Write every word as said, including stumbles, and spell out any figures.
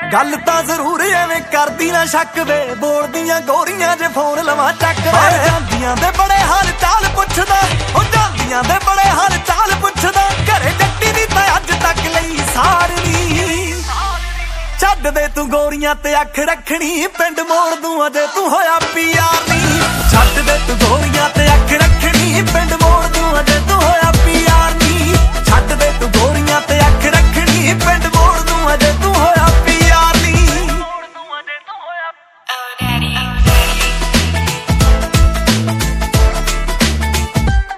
गल तां जरूर एवें करदी ना शक वे, बोलदियां गोरियां जे फोन लवां चक वे। जांदियां दे बड़े हाल चाल पुछदा, ओ जांदियां दे बड़े हाल चाल पुछदा, घरे जट्टी दी तां अज तक लई सार नी। छड्ड दे तू गोरियां ते अख रखनी, पिंड मोड़ दूं अजे तू होया पी आर नी। छड्ड दे तू गोरियां ते अख